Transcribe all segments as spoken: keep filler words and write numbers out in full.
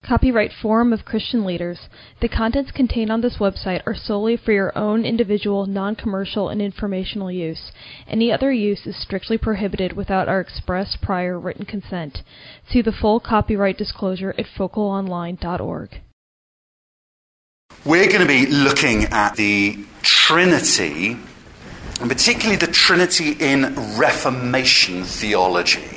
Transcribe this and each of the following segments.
Copyright Forum of Christian Leaders. The contents contained on this website are solely for your own individual, non-commercial, and informational use. Any other use is strictly prohibited without our express prior written consent. See the full copyright disclosure at focal online dot org. We're going to be looking at the Trinity, and particularly the Trinity in Reformation theology.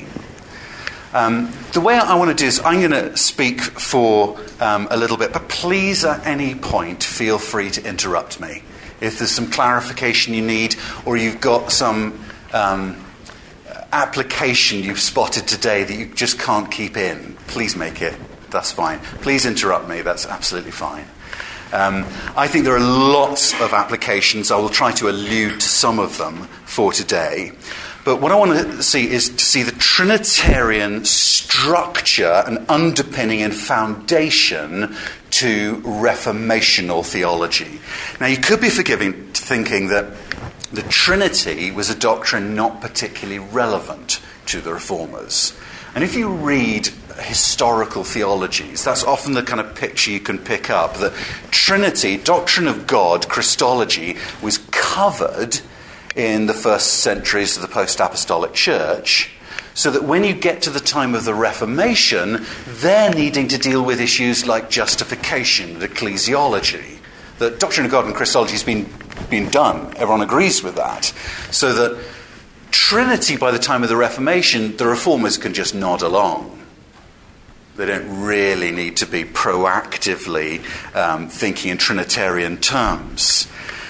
Um, the way I want to do is I'm going to speak for um, a little bit, but please at any point feel free to interrupt me. If there's some clarification you need, or you've got some um, application you've spotted today that you just can't keep in, please make it. That's fine. Please interrupt me. That's absolutely fine. Um, I think there are lots of applications. I will try to allude to some of them for today. But what I want to see is to see the Trinitarian structure and underpinning and foundation to reformational theology. Now, you could be forgiving thinking that the Trinity was a doctrine not particularly relevant to the Reformers. And if you read historical theologies, that's often the kind of picture you can pick up, that Trinity, doctrine of God, Christology, was covered in the first centuries of the post-apostolic church, so that when you get to the time of the Reformation, they're needing to deal with issues like justification and ecclesiology. The doctrine of God and Christology has been, been done. Everyone agrees with that. So that Trinity, by the time of the Reformation, the Reformers can just nod along. They don't really need to be proactively um, thinking in Trinitarian terms.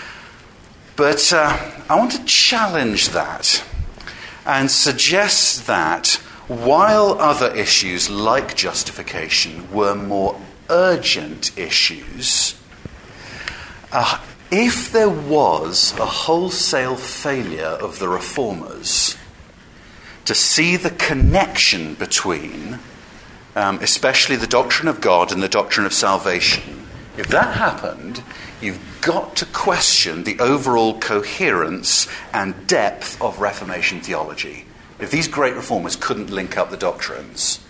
But uh, I want to challenge that and suggest that while other issues like justification were more urgent issues, uh, if there was a wholesale failure of the Reformers to see the connection between, um, especially the doctrine of God and the doctrine of salvation, if that happened, you've got to question the overall coherence and depth of Reformation theology. If these great reformers couldn't link up the doctrines.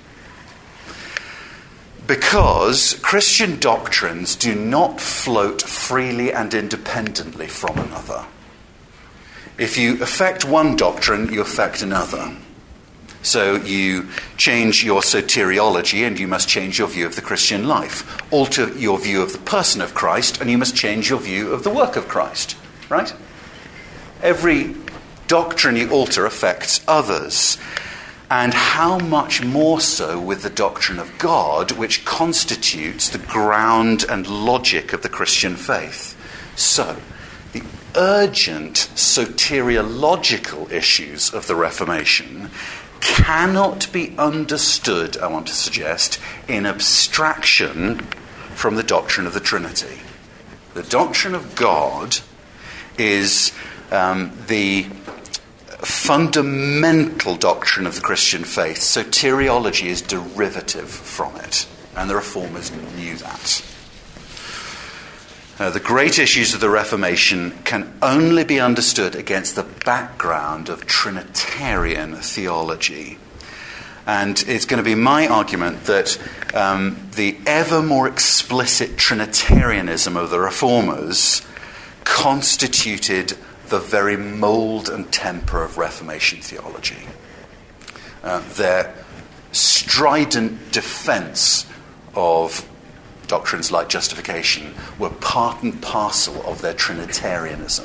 Because Christian doctrines do not float freely and independently from another. If you affect one doctrine, you affect another. So you change your soteriology and you must change your view of the Christian life. Alter your view of the person of Christ and you must change your view of the work of Christ. Right? Every doctrine you alter affects others. And how much more so with the doctrine of God, which constitutes the ground and logic of the Christian faith. So, the urgent soteriological issues of the Reformation cannot be understood, I want to suggest, in abstraction from the doctrine of the Trinity. The doctrine of God is um, the fundamental doctrine of the Christian faith. Soteriology is derivative from it, and the Reformers knew that. Uh, the great issues of the Reformation can only be understood against the background of Trinitarian theology. And it's going to be my argument that um, the ever more explicit Trinitarianism of the Reformers constituted the very mould and temper of Reformation theology. Uh, their strident defence of doctrines like justification were part and parcel of their Trinitarianism.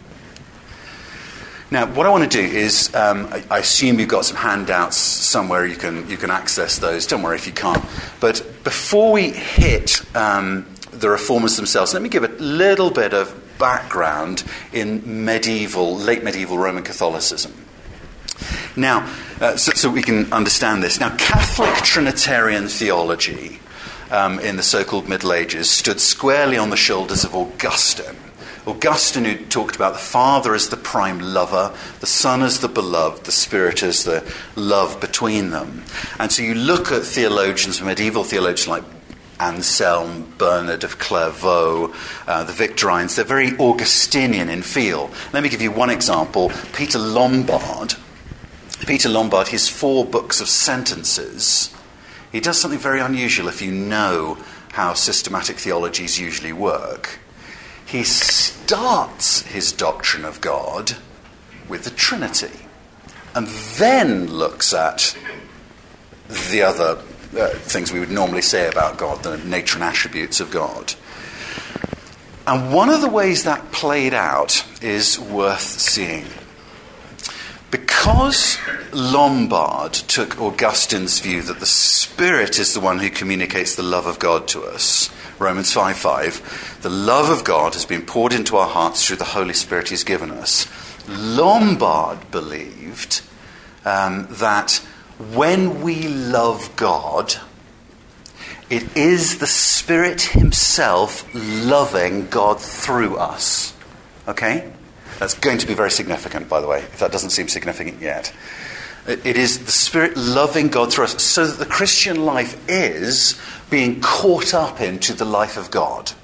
Now, what I want to do is, um, I, I assume you've got some handouts somewhere you can you can access those. Don't worry if you can't. But before we hit um, the Reformers themselves, let me give a little bit of background in medieval, late medieval Roman Catholicism. Now, uh, so, so we can understand this. Now, Catholic Trinitarian theology Um, in the so-called Middle Ages, stood squarely on the shoulders of Augustine. Augustine, who talked about the Father as the prime lover, the Son as the beloved, the Spirit as the love between them. And so you look at theologians, medieval theologians like Anselm, Bernard of Clairvaux, uh, the Victorines, they're very Augustinian in feel. Let me give you one example. Peter Lombard. Peter Lombard, his four books of sentences he does something very unusual if you know how systematic theologies usually work. He starts his doctrine of God with the Trinity, and then looks at the other uh, things we would normally say about God, the nature and attributes of God. And one of the ways that played out is worth seeing. Because Lombard took Augustine's view that the Spirit is the one who communicates the love of God to us, Romans five five, the love of God has been poured into our hearts through the Holy Spirit he's given us. Lombard believed um, that when we love God, it is the Spirit himself loving God through us. Okay? That's going to be very significant, by the way, if that doesn't seem significant yet. It, it is the Spirit loving God through us, so that the Christian life is being caught up into the life of God.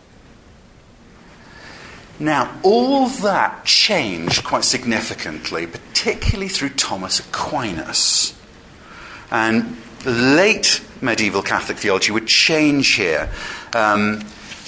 Now, all that changed quite significantly, particularly through Thomas Aquinas. And late medieval Catholic theology would change here. Um,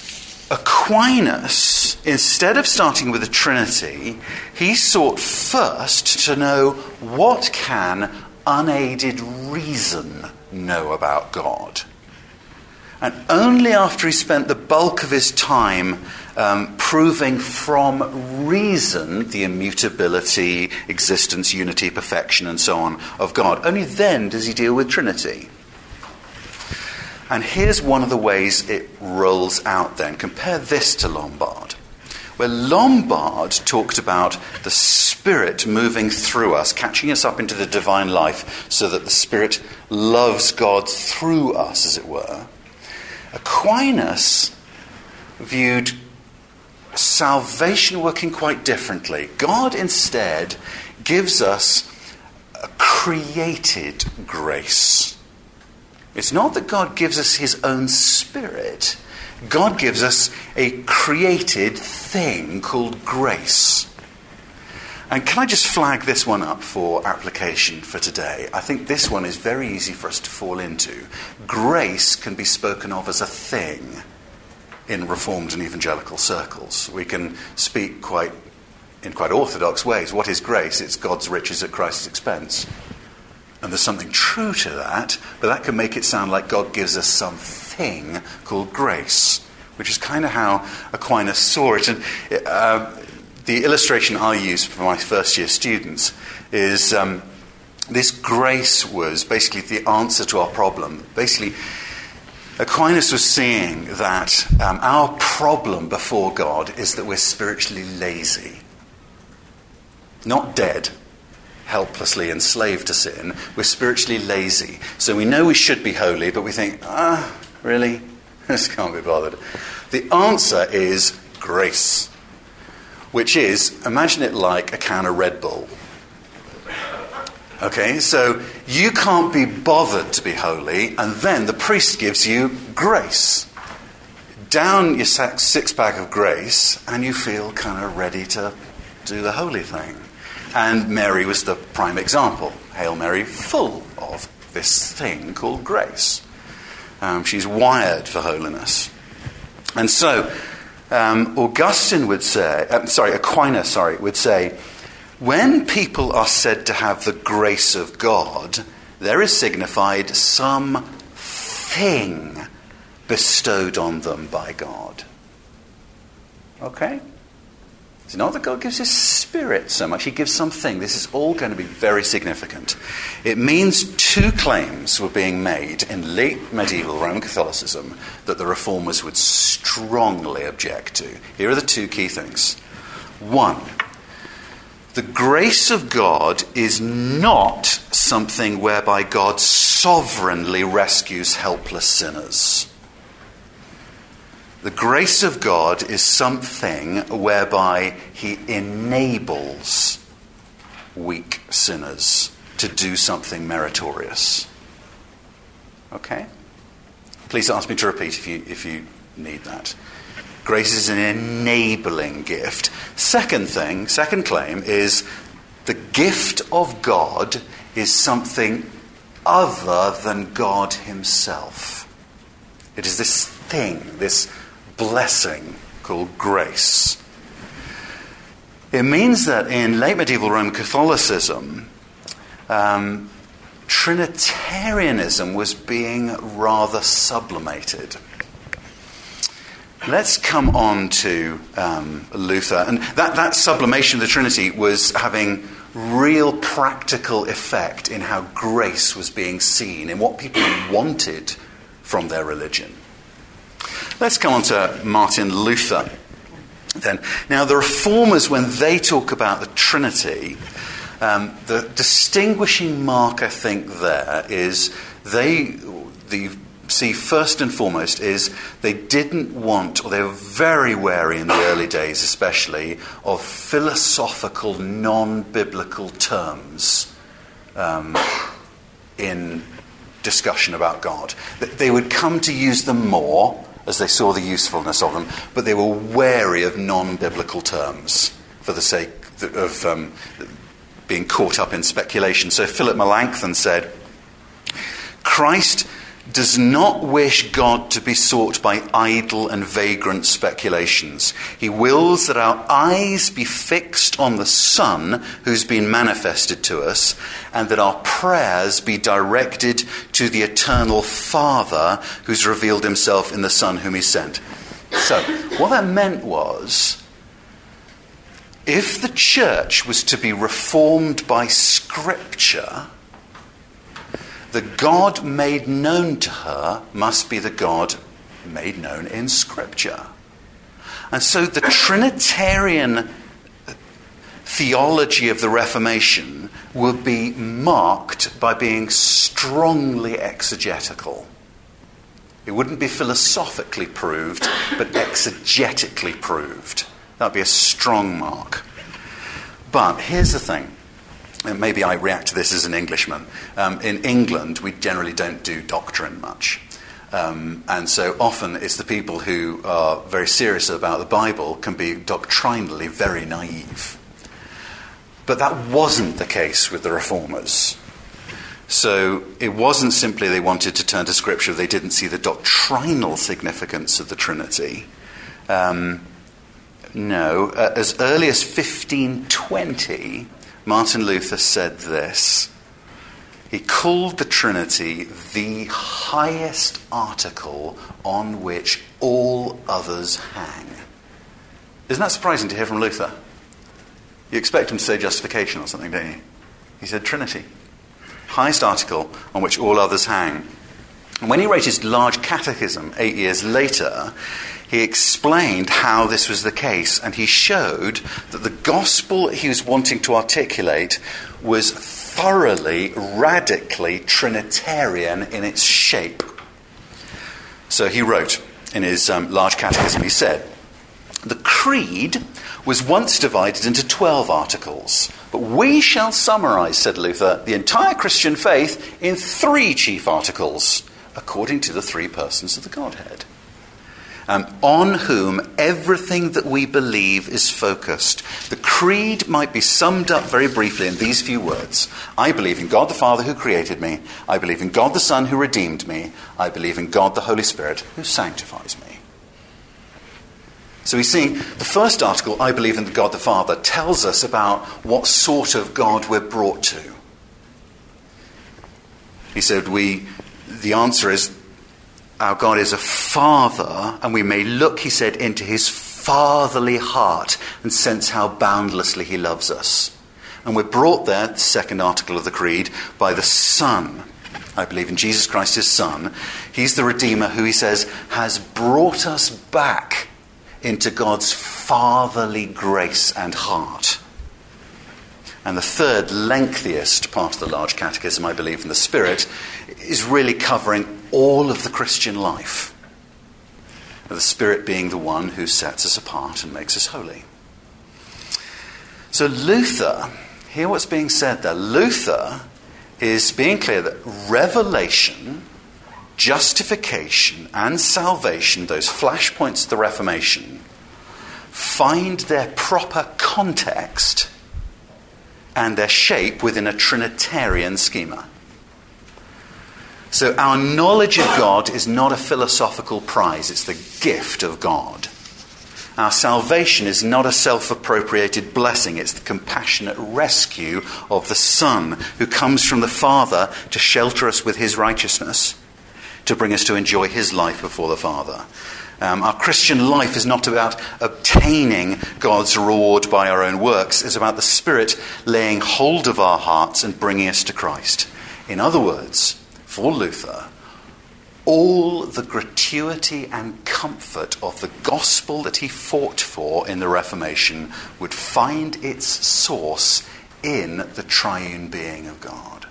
Aquinas, instead of starting with the Trinity, he sought first to know what can unaided reason know about God. And only after he spent the bulk of his time um, proving from reason the immutability, existence, unity, perfection, and so on of God, only then does he deal with Trinity. And here's one of the ways it rolls out then. Compare this to Lombard, where Lombard talked about the Spirit moving through us, catching us up into the divine life so that the Spirit loves God through us, as it were. Aquinas viewed salvation working quite differently. God instead gives us a created grace. It's not that God gives us his own Spirit. God gives us a created thing called grace. And can I just flag this one up for application for today? I think this one is very easy for us to fall into. Grace can be spoken of as a thing in Reformed and evangelical circles. We can speak quite in quite orthodox ways. What is grace? It's God's riches at Christ's expense. And there's something true to that, but that can make it sound like God gives us something called grace, which is kind of how Aquinas saw it. And uh, the illustration I use for my first year students is um, this grace was basically the answer to our problem. Basically, Aquinas was seeing that um, our problem before God is that we're spiritually lazy, not dead, helplessly enslaved to sin. We're spiritually lazy. So we know we should be holy, but we think, ah, really? This can't be bothered. The answer is grace, which is, imagine it like a can of Red Bull. Okay, so you can't be bothered to be holy, and then the priest gives you grace. Down your six-pack of grace, and you feel kind of ready to do the holy thing. And Mary was the prime example. Hail Mary, full of this thing called grace. Um, she's wired for holiness. And so, um, Augustine would say, uh, sorry, Aquinas, sorry, would say, when people are said to have the grace of God, there is signified some thing bestowed on them by God. Okay? It's not that God gives his Spirit so much, he gives something. This is all going to be very significant. It means two claims were being made in late medieval Roman Catholicism that the Reformers would strongly object to. Here are the two key things. One, the grace of God is not something whereby God sovereignly rescues helpless sinners. The grace of God is something whereby he enables weak sinners to do something meritorious. Okay? Please ask me to repeat if you if you need that. Grace is an enabling gift. Second thing, second claim is the gift of God is something other than God himself. It is this thing, this blessing called grace. It means that in late medieval Roman Catholicism, um, Trinitarianism was being rather sublimated. Let's come on to um, Luther. And that, that sublimation of the Trinity was having real practical effect in how grace was being seen, in what people wanted from their religion. Let's come on to Martin Luther then. Now, the Reformers, when they talk about the Trinity, um, the distinguishing mark, I think, there is they, the see, first and foremost, is they didn't want, or they were very wary in the early days especially, of philosophical, non-biblical terms um, in discussion about God. They would come to use them more as they saw the usefulness of them, but they were wary of non-biblical terms for the sake of um, being caught up in speculation. So Philip Melanchthon said, Christ does not wish God to be sought by idle and vagrant speculations. He wills that our eyes be fixed on the Son who's been manifested to us, and that our prayers be directed to the eternal Father who's revealed himself in the Son whom he sent. So, what that meant was, if the church was to be reformed by Scripture, the God made known to her must be the God made known in Scripture. And so the Trinitarian theology of the Reformation will be marked by being strongly exegetical. It wouldn't be philosophically proved, but exegetically proved. That would be a strong mark. But here's the thing. And maybe I react to this as an Englishman. Um, in England, we generally don't do doctrine much. Um, and so often it's the people who are very serious about the Bible can be doctrinally very naive. But that wasn't the case with the Reformers. So it wasn't simply they wanted to turn to Scripture, they didn't see the doctrinal significance of the Trinity. Um, no, uh, as early as fifteen twenty... Martin Luther said this. He called the Trinity the highest article on which all others hang. Isn't that surprising to hear from Luther? You expect him to say justification or something, don't you? He said Trinity. Highest article on which all others hang. And when he wrote his large catechism eight years later, he explained how this was the case, and he showed that the gospel he was wanting to articulate was thoroughly, radically Trinitarian in its shape. So he wrote in his um, large catechism, he said, the creed was once divided into twelve articles, but we shall summarize, said Luther, the entire Christian faith in three chief articles, according to the three persons of the Godhead. Um, on whom everything that we believe is focused. The creed might be summed up very briefly in these few words. I believe in God the Father who created me. I believe in God the Son who redeemed me. I believe in God the Holy Spirit who sanctifies me. So we see the first article, I believe in God the Father, tells us about what sort of God we're brought to. He said we, the answer is, our God is a father, and we may look, he said, into his fatherly heart and sense how boundlessly he loves us. And we're brought there, the second article of the Creed, by the Son. I believe in Jesus Christ, his Son. He's the Redeemer who, he says, has brought us back into God's fatherly grace and heart. And the third, lengthiest part of the large catechism, I believe, in the Spirit, is really covering all of the Christian life. The Spirit being the one who sets us apart and makes us holy. So Luther, hear what's being said there. Luther is being clear that revelation, justification, and salvation, those flashpoints of the Reformation, find their proper context and their shape within a Trinitarian schema. So our knowledge of God is not a philosophical prize, it's the gift of God. Our salvation is not a self-appropriated blessing, it's the compassionate rescue of the Son who comes from the Father to shelter us with his righteousness, to bring us to enjoy his life before the Father. Um, our Christian life is not about obtaining God's reward by our own works. It's about the Spirit laying hold of our hearts and bringing us to Christ. In other words, for Luther, all the gratuity and comfort of the gospel that he fought for in the Reformation would find its source in the triune being of God.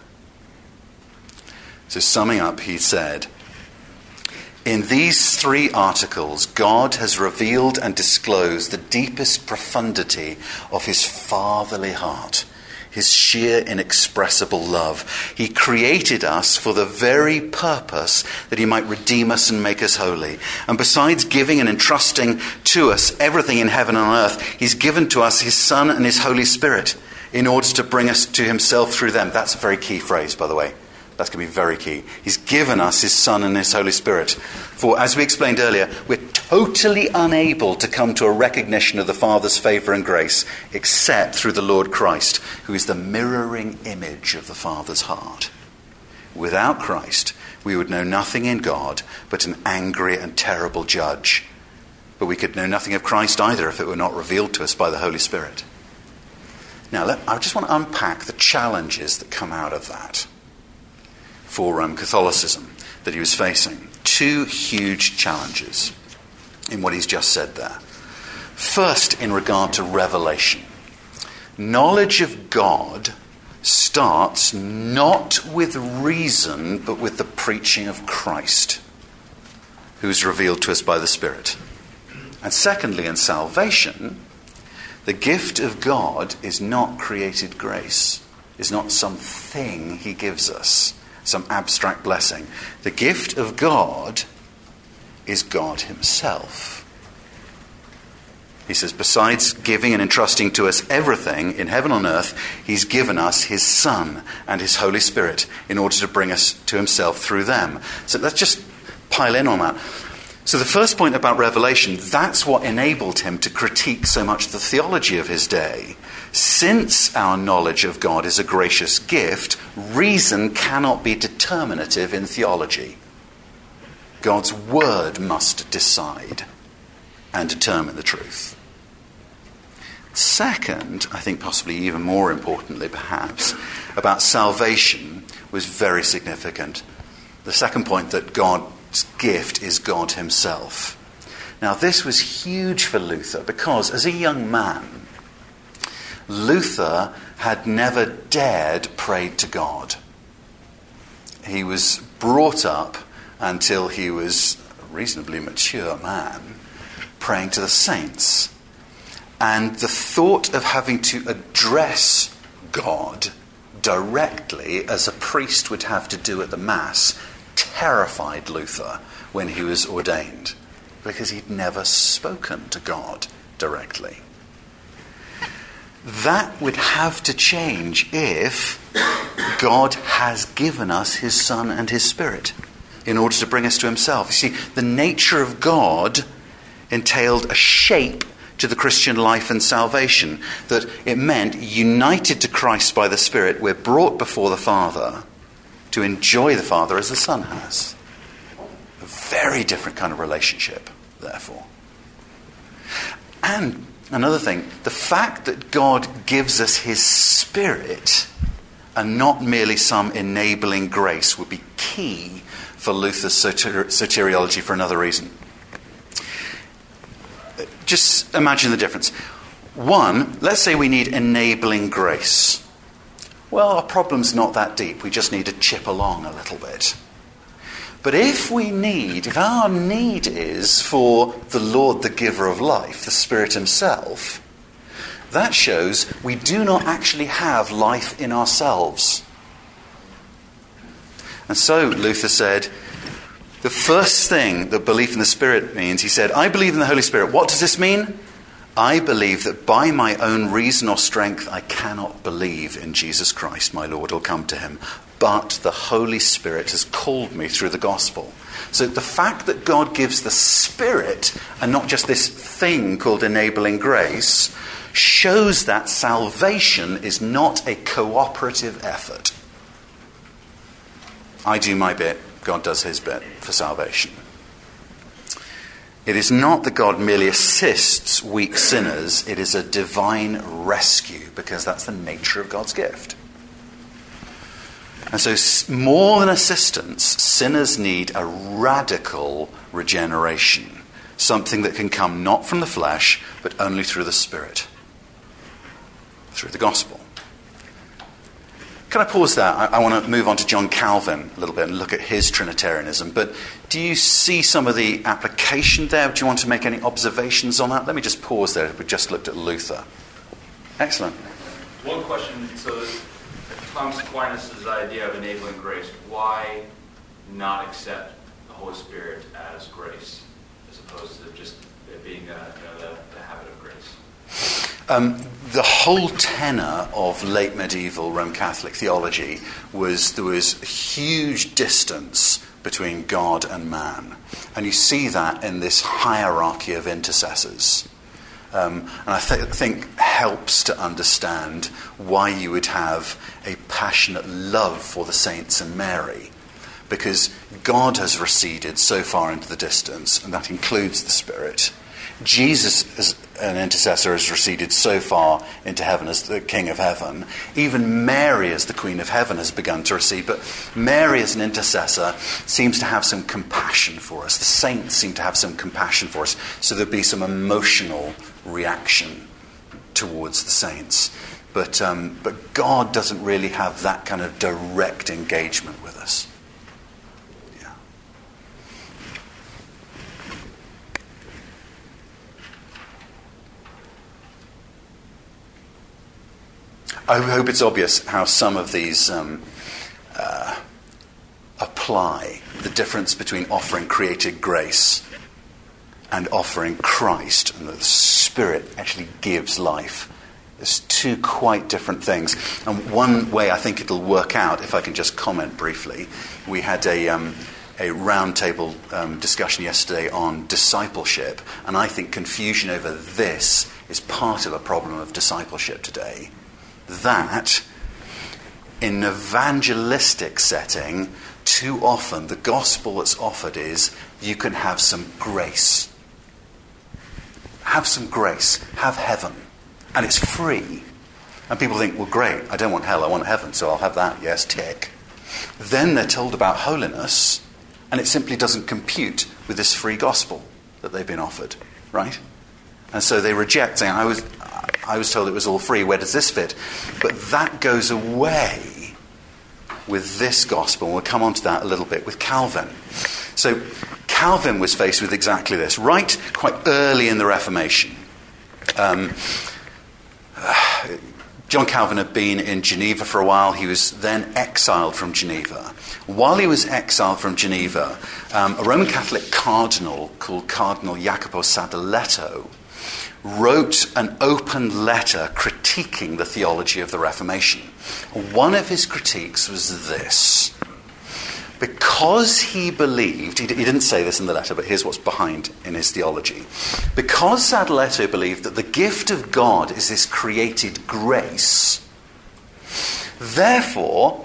So summing up, he said, in these three articles, God has revealed and disclosed the deepest profundity of his fatherly heart, his sheer inexpressible love. He created us for the very purpose that he might redeem us and make us holy. And besides giving and entrusting to us everything in heaven and on earth, he's given to us his Son and his Holy Spirit in order to bring us to himself through them. That's a very key phrase, by the way. That's going to be very key. He's given us his Son and his Holy Spirit. For, as we explained earlier, we're totally unable to come to a recognition of the Father's favour and grace except through the Lord Christ, who is the mirroring image of the Father's heart. Without Christ, we would know nothing in God but an angry and terrible judge. But we could know nothing of Christ either if it were not revealed to us by the Holy Spirit. Now, let, I just want to unpack the challenges that come out of that for um, Catholicism that he was facing. Two huge challenges in what he's just said there. First, in regard to revelation. Knowledge of God starts not with reason, but with the preaching of Christ, who is revealed to us by the Spirit. And secondly, in salvation, the gift of God is not created grace, is not something he gives us, some abstract blessing. The gift of God is God himself. He says, besides giving and entrusting to us everything in heaven and on earth, he's given us his Son and his Holy Spirit in order to bring us to himself through them. So let's just pile in on that. So the first point about revelation, that's what enabled him to critique so much the theology of his day. Since our knowledge of God is a gracious gift, reason cannot be determinative in theology. God's word must decide and determine the truth. Second, I think possibly even more importantly perhaps, about salvation was very significant. The second point, that God's gift is God himself. Now this was huge for Luther because as a young man, Luther had never dared pray to God. He was brought up until he was a reasonably mature man, praying to the saints. And the thought of having to address God directly, as a priest would have to do at the Mass, terrified Luther when he was ordained, because he'd never spoken to God directly. That would have to change if God has given us his Son and his Spirit in order to bring us to himself. You see, the nature of God entailed a shape to the Christian life and salvation, that it meant, united to Christ by the Spirit, we're brought before the Father to enjoy the Father as the Son has. A very different kind of relationship, therefore. And another thing, the fact that God gives us his Spirit and not merely some enabling grace would be key for Luther's soter- soteriology for another reason. Just imagine the difference. One, let's say we need enabling grace. Well, our problem's not that deep. We just need to chip along a little bit. But if we need, if our need is for the Lord, the giver of life, the Spirit himself, that shows we do not actually have life in ourselves. And so Luther said, the first thing that belief in the Spirit means, he said, I believe in the Holy Spirit. What does this mean? I believe that by my own reason or strength, I cannot believe in Jesus Christ, my Lord, or come to him. but the Holy Spirit has called me through the gospel. So the fact that God gives the Spirit and not just this thing called enabling grace shows that salvation is not a cooperative effort. I do my bit, God does his bit for salvation. It is not that God merely assists weak sinners, it is a divine rescue, because that's the nature of God's gift. And so more than assistance, sinners need a radical regeneration, something that can come not from the flesh, but only through the Spirit, through the gospel. Can I pause there? I, I want to move on to John Calvin a little bit and look at his Trinitarianism. But do you see some of the application there? Do you want to make any observations on that? Let me just pause there. We just looked at Luther. Excellent. One question. So Thomas Aquinas' idea of enabling grace, why not accept the Holy Spirit as grace as opposed to just it being uh, you know, the, the habit of grace? Um, the whole tenor of late medieval Roman Catholic theology was there was a huge distance between God and man. And you see that in this hierarchy of intercessors. Um, and I th- think helps to understand why you would have a passionate love for the saints and Mary. Because God has receded so far into the distance, and that includes the Spirit. Jesus, as an intercessor, has receded so far into heaven as the King of Heaven. Even Mary, as the Queen of Heaven, has begun to recede. But Mary, as an intercessor, seems to have some compassion for us. The saints seem to have some compassion for us. So there'd be some emotional reaction towards the saints. But, um, but God doesn't really have that kind of direct engagement with us. I hope it's obvious how some of these um, uh, apply. The difference between offering created grace and offering Christ, and the Spirit actually gives life. There's two quite different things. And one way I think it'll work out, if I can just comment briefly, we had a, um, a roundtable um, discussion yesterday on discipleship, and I think confusion over this is part of a problem of discipleship today. That, in an evangelistic setting, too often the gospel that's offered is you can have some grace. Have some grace. Have heaven. And it's free. And people think, well, great, I don't want hell, I want heaven, so I'll have that, yes, tick. Then they're told about holiness, and it simply doesn't compute with this free gospel that they've been offered, right? And so they reject, saying, I was... I was told it was all free, where does this fit? But that goes away with this gospel. And we'll come on to that a little bit with Calvin. So Calvin was faced with exactly this, right quite early in the Reformation. Um, uh, John Calvin had been in Geneva for a while. He was then exiled from Geneva. While he was exiled from Geneva, um, a Roman Catholic cardinal called Cardinal Jacopo Sadoleto wrote an open letter critiquing the theology of the Reformation. One of his critiques was this. Because he believed, he didn't say this in the letter, but here's what's behind in his theology. Because Sadoleto believed that the gift of God is this created grace, therefore,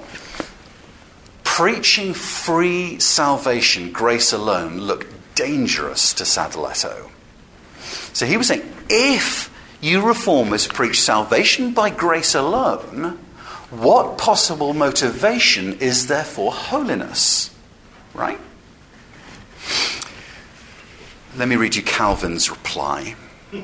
preaching free salvation, grace alone, looked dangerous to Sadoleto. So he was saying, if you reformers preach salvation by grace alone, what possible motivation is there for holiness? Right? Let me read you Calvin's reply.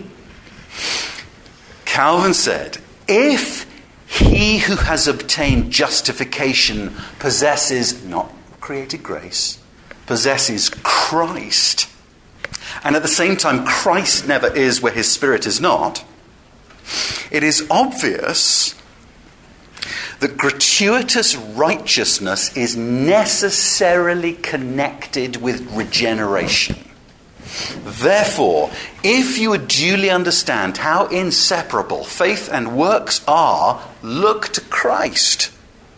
Calvin said, if he who has obtained justification possesses, not created grace, possesses Christ, and at the same time Christ never is where his Spirit is not, it is obvious that gratuitous righteousness is necessarily connected with regeneration. Therefore, if you would duly understand how inseparable faith and works are, look to Christ,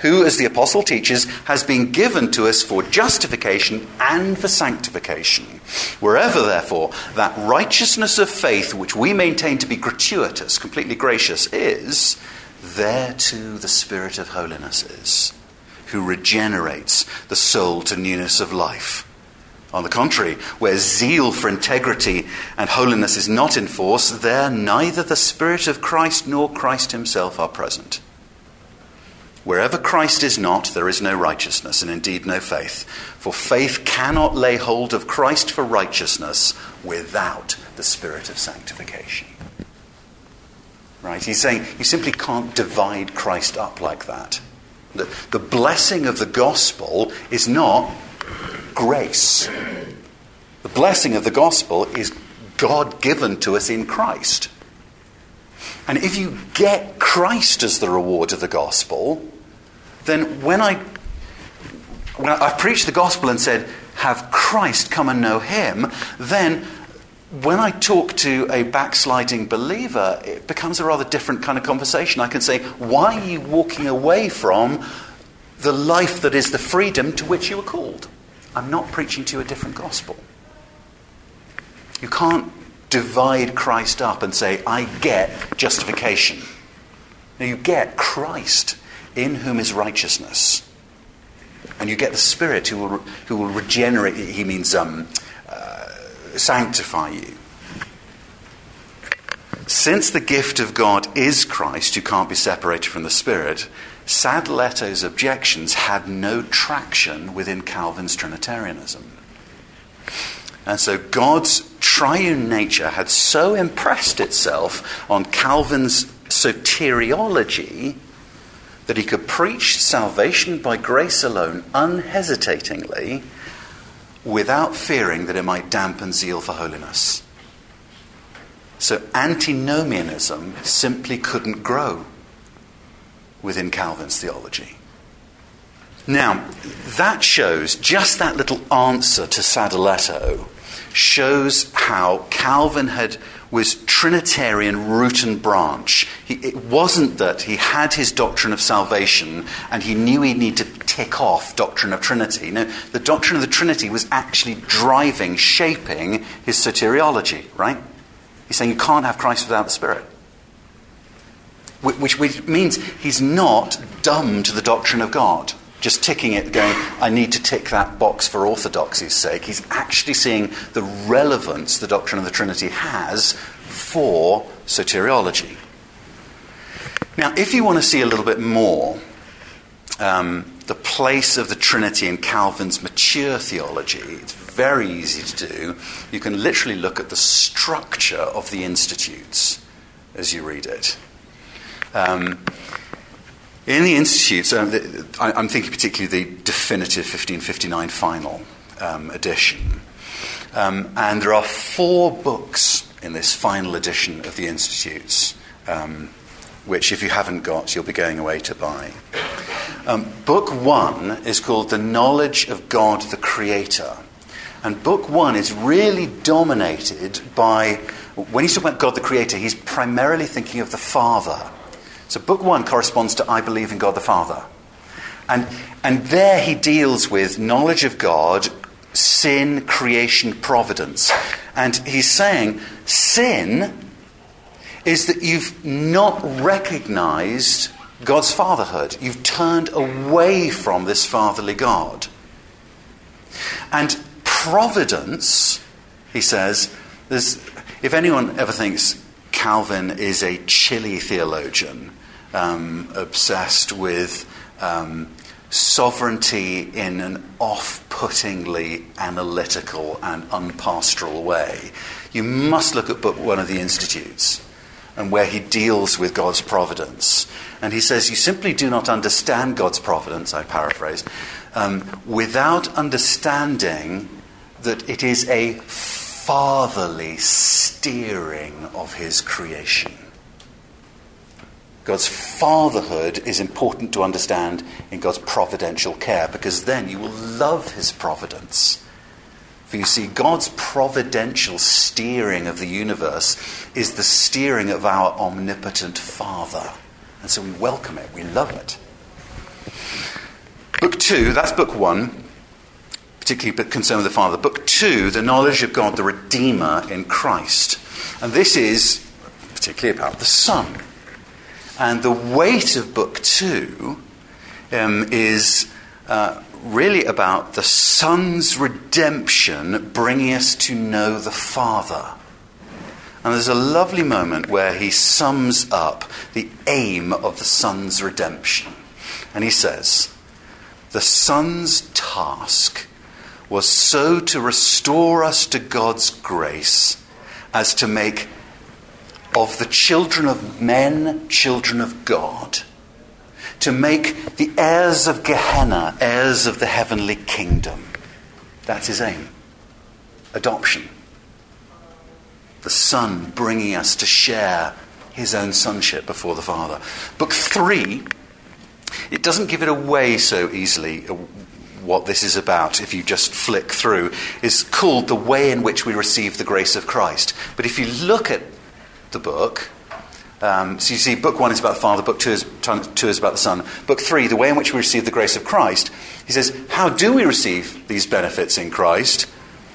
who, as the apostle teaches, has been given to us for justification and for sanctification. Wherever, therefore, that righteousness of faith which we maintain to be gratuitous, completely gracious, is, there too the Spirit of holiness is, who regenerates the soul to newness of life. On the contrary, where zeal for integrity and holiness is not in force, there neither the Spirit of Christ nor Christ himself are present. Wherever Christ is not, there is no righteousness, and indeed no faith. For faith cannot lay hold of Christ for righteousness without the Spirit of sanctification. Right? He's saying you simply can't divide Christ up like that. The, the blessing of the gospel is not grace. The blessing of the gospel is God given to us in Christ. And if you get Christ as the reward of the gospel, then when I when I've preached the gospel and said, have Christ, come and know him, then when I talk to a backsliding believer, it becomes a rather different kind of conversation. I can say, why are you walking away from the life that is the freedom to which you were called? I'm not preaching to you a different gospel. You can't divide Christ up and say, I get justification. No, you get Christ, in whom is righteousness. And you get the Spirit who will who will regenerate, he means um, uh, sanctify you. Since the gift of God is Christ, who can't be separated from the Spirit, Sadletto's objections had no traction within Calvin's Trinitarianism. And so God's triune nature had so impressed itself on Calvin's soteriology that he could preach salvation by grace alone unhesitatingly without fearing that it might dampen zeal for holiness. So antinomianism simply couldn't grow within Calvin's theology. Now, that shows, just that little answer to Sadoletto shows how Calvin had was Trinitarian root and branch. He, it wasn't that he had his doctrine of salvation and he knew he'd need to tick off doctrine of Trinity. No, the doctrine of the Trinity was actually driving, shaping his soteriology, right? He's saying you can't have Christ without the Spirit. Which, which means he's not dumb to the doctrine of God, just ticking it, going, I need to tick that box for orthodoxy's sake. He's actually seeing the relevance the doctrine of the Trinity has for soteriology. Now, if you want to see a little bit more um, the place of the Trinity in Calvin's mature theology, it's very easy to do. You can literally look at the structure of the Institutes as you read it. Um, in the Institutes, um, the, I, I'm thinking particularly the definitive fifteen fifty-nine final um, edition. Um, and there are four books in this final edition of the Institutes, um, which if you haven't got, you'll be going away to buy. Um, book one is called The Knowledge of God the Creator. And book one is really dominated by, when he's talking about God the Creator, he's primarily thinking of the Father. So book one corresponds to I believe in God the Father. And, and there he deals with knowledge of God, sin, creation, providence. And he's saying sin is that you've not recognized God's fatherhood. You've turned away from this fatherly God. And providence, he says, there's, if anyone ever thinks Calvin is a chilly theologian, Um, obsessed with um, sovereignty in an off-puttingly analytical and unpastoral way, you must look at book one of the Institutes and where he deals with God's providence. And he says, you simply do not understand God's providence, I paraphrase, um, without understanding that it is a fatherly steering of his creation. God's fatherhood is important to understand in God's providential care, because then you will love his providence. For you see, God's providential steering of the universe is the steering of our omnipotent Father. And so we welcome it, we love it. Book two, that's book one, particularly concerned with the Father. Book two, the knowledge of God the Redeemer in Christ. And this is particularly about the Son. And the weight of book two um, is uh, really about the Son's redemption bringing us to know the Father. And there's a lovely moment where he sums up the aim of the Son's redemption. And he says, the Son's task was so to restore us to God's grace as to make of the children of men children of God, to make the heirs of Gehenna heirs of the heavenly kingdom. That's his aim. Adoption. The Son bringing us to share his own sonship before the Father. Book three, it doesn't give it away so easily what this is about if you just flick through. It's called The Way in Which We Receive the Grace of Christ. But if you look at the book, um, so you see book one is about the Father, book two is, two is about the Son. Book three, The Way in Which We Receive the Grace of Christ, he says, how do we receive these benefits in Christ?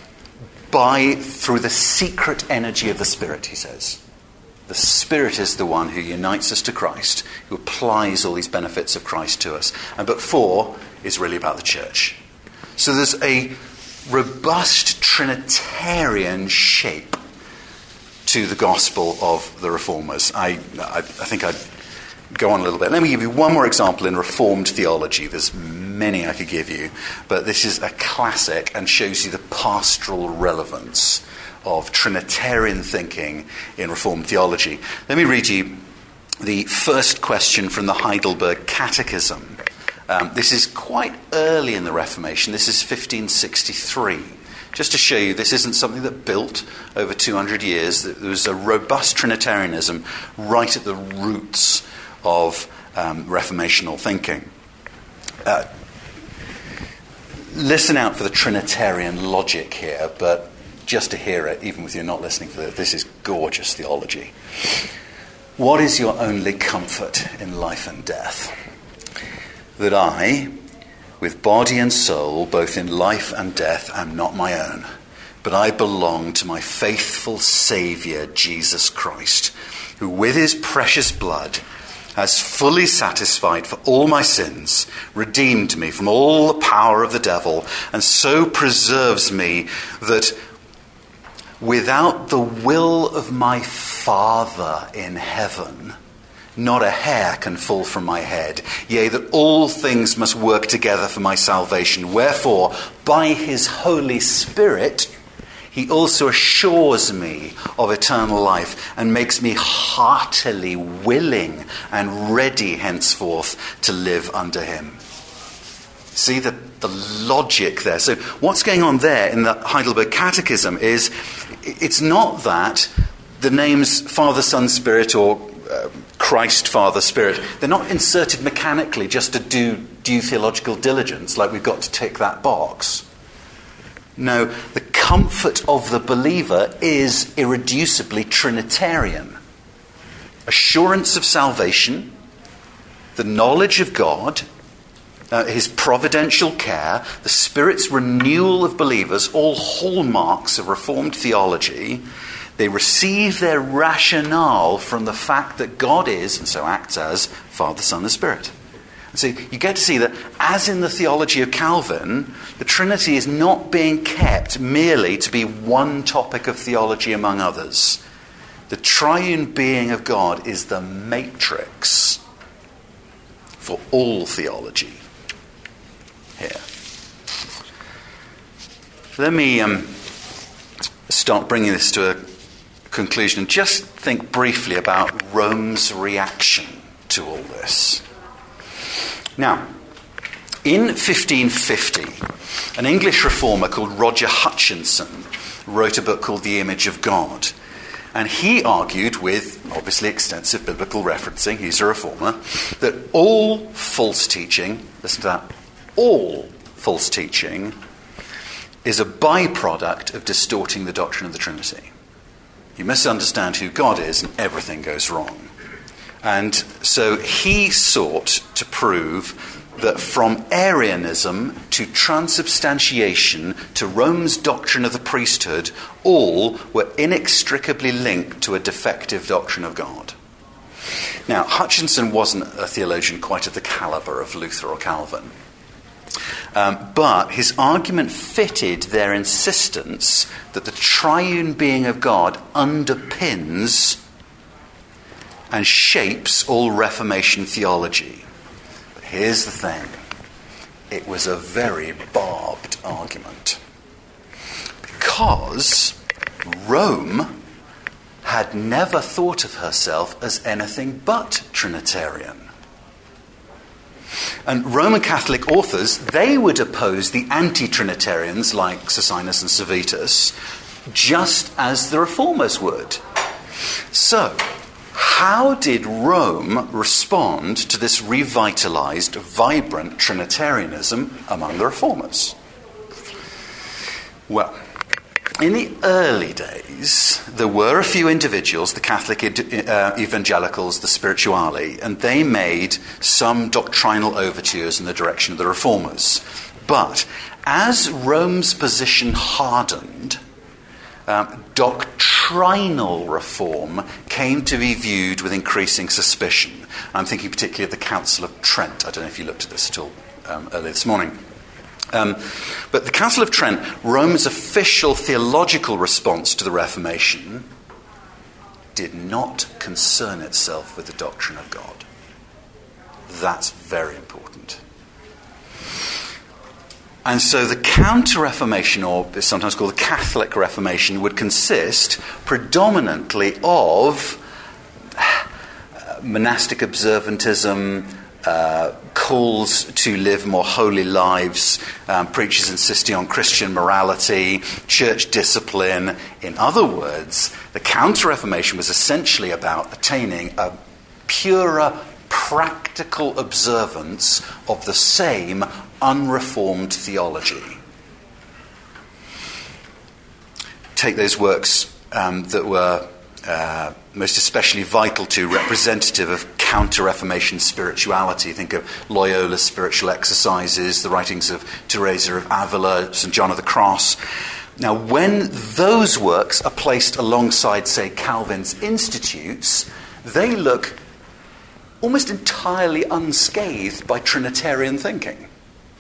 By, through the secret energy of the Spirit, he says. The Spirit is the one who unites us to Christ, who applies all these benefits of Christ to us. And book four is really about the church. So there's a robust Trinitarian shape to the gospel of the Reformers. I, I, I think I'd go on a little bit. Let me give you one more example in Reformed theology. There's many I could give you, but this is a classic and shows you the pastoral relevance of Trinitarian thinking in Reformed theology. Let me read you the first question from the Heidelberg Catechism. Um, this is quite early in the Reformation. This is fifteen sixty-three. Just to show you, this isn't something that built over two hundred years. There was a robust Trinitarianism right at the roots of um, Reformational thinking. Uh, listen out for the Trinitarian logic here, but just to hear it, even if you're not listening for it, this is gorgeous theology. What is your only comfort in life and death? That I, with body and soul, both in life and death, am not my own, but I belong to my faithful Saviour, Jesus Christ, who with his precious blood has fully satisfied for all my sins, redeemed me from all the power of the devil, and so preserves me that without the will of my Father in heaven, not a hair can fall from my head. Yea, that all things must work together for my salvation. Wherefore, by his Holy Spirit, he also assures me of eternal life and makes me heartily willing and ready henceforth to live under him. See the, the logic there. So what's going on there in the Heidelberg Catechism is, it's not that the names Father, Son, Spirit, or uh, Christ, Father, Spirit, they're not inserted mechanically just to do due theological diligence, like we've got to tick that box. No, the comfort of the believer is irreducibly Trinitarian. Assurance of salvation, the knowledge of God, uh, his providential care, the Spirit's renewal of believers, all hallmarks of Reformed theology. They receive their rationale from the fact that God is, and so acts as, Father, Son, and Spirit. And so you get to see that, as in the theology of Calvin, the Trinity is not being kept merely to be one topic of theology among others. The triune being of God is the matrix for all theology here. Let me um, start bringing this to a conclusion and just think briefly about Rome's reaction to all this. Now, in fifteen fifty, an English reformer called Roger Hutchinson wrote a book called The Image of God. And he argued, with obviously extensive biblical referencing, he's a reformer, that all false teaching, listen to that, all false teaching is a byproduct of distorting the doctrine of the Trinity. You misunderstand who God is and everything goes wrong. And so he sought to prove that from Arianism to transubstantiation to Rome's doctrine of the priesthood, all were inextricably linked to a defective doctrine of God. Now, Hutchinson wasn't a theologian quite of the caliber of Luther or Calvin, um, but his argument fitted their insistence that the triune being of God underpins and shapes all Reformation theology. Here's the thing. It was a very barbed argument. Because Rome had never thought of herself as anything but Trinitarian. And Roman Catholic authors, they would oppose the anti-Trinitarians like Socinus and Servetus, just as the Reformers would. So, how did Rome respond to this revitalized, vibrant Trinitarianism among the Reformers? Well, in the early days, there were a few individuals, the Catholic uh, evangelicals, the spirituali, and they made some doctrinal overtures in the direction of the Reformers. But as Rome's position hardened, Um, doctrinal reform came to be viewed with increasing suspicion. I'm thinking particularly of the Council of Trent. I don't know if you looked at this at all um, earlier this morning. Um, but the Council of Trent, Rome's official theological response to the Reformation, did not concern itself with the doctrine of God. That's very important. And so the Counter-Reformation, or is sometimes called the Catholic Reformation, would consist predominantly of uh, monastic observantism, uh, calls to live more holy lives, um, preachers insisting on Christian morality, church discipline. In other words, the Counter-Reformation was essentially about attaining a purer, practical observance of the same unreformed theology. Take those works um, that were uh, most especially vital to, representative of Counter-Reformation spirituality. Think of Loyola's Spiritual Exercises, the writings of Teresa of Avila, Saint John of the Cross. Now, when those works are placed alongside, say, Calvin's Institutes, they look almost entirely unscathed by Trinitarian thinking.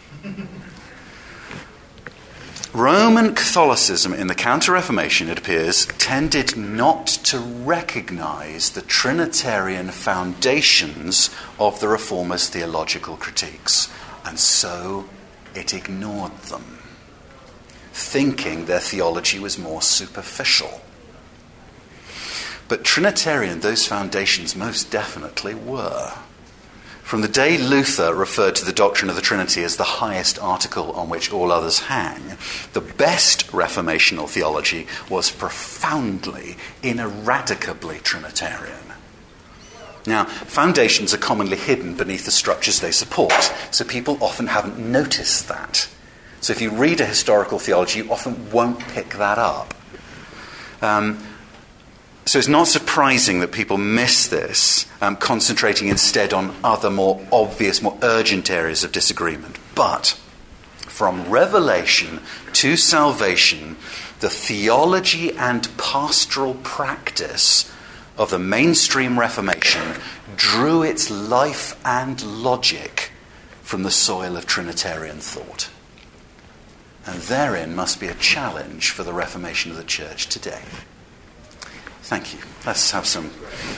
Roman Catholicism in the Counter-Reformation, it appears, tended not to recognize the Trinitarian foundations of the Reformers' theological critiques, and so it ignored them, thinking their theology was more superficial. But Trinitarian, those foundations most definitely were. From the day Luther referred to the doctrine of the Trinity as the highest article on which all others hang, the best reformational theology was profoundly, ineradicably Trinitarian. Now, foundations are commonly hidden beneath the structures they support, so people often haven't noticed that. So if you read a historical theology, you often won't pick that up. Um, So it's not surprising that people miss this, um, concentrating instead on other more obvious, more urgent areas of disagreement. But from revelation to salvation, the theology and pastoral practice of the mainstream Reformation drew its life and logic from the soil of Trinitarian thought. And therein must be a challenge for the Reformation of the Church today. Thank you. Let's have some.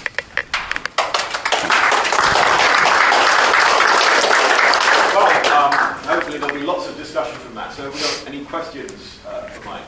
Well, um, hopefully there'll be lots of discussion from that. So have we got any questions uh, for Mike?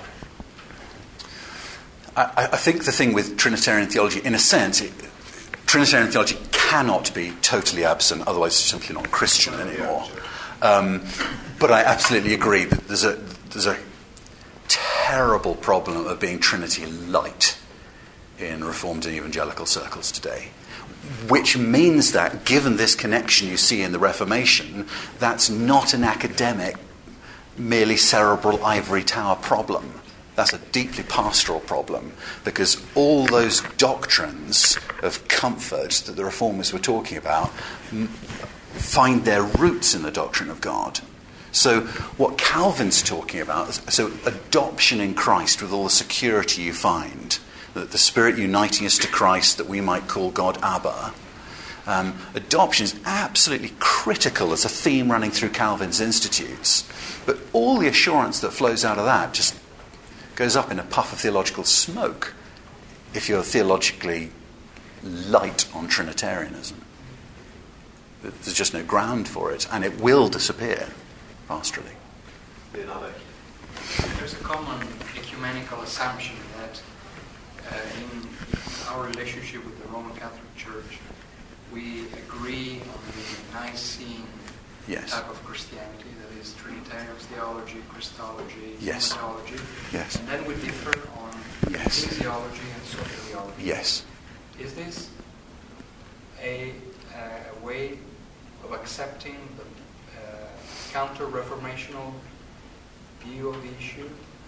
I, I think the thing with Trinitarian theology, in a sense, it, Trinitarian theology cannot be totally absent, otherwise it's simply not Christian anymore. Um, but I absolutely agree that there's a there's a terrible problem of being Trinity light in Reformed and evangelical circles today, which means that, given this connection you see in the Reformation, that's not an academic, merely cerebral ivory tower problem. That's a deeply pastoral problem, because all those doctrines of comfort that the Reformers were talking about, find their roots in the doctrine of God. So what Calvin's talking about is so adoption in Christ with all the security you find, that the Spirit uniting us to Christ that we might call God Abba. Um, adoption is absolutely critical as a theme running through Calvin's Institutes. But all the assurance that flows out of that just goes up in a puff of theological smoke if you're theologically light on Trinitarianism. There's just no ground for it, and it will disappear pastorally. Leonardo. There's a common ecumenical assumption that uh, in our relationship with the Roman Catholic Church, we agree on the Nicene Yes. type of Christianity, that is Trinitarian theology, Christology, Yes. theology. Yes. And then we differ on Yes. theology and soteriology. Yes. Is this a, uh, a way of accepting the uh, counter-reformational view of the issue?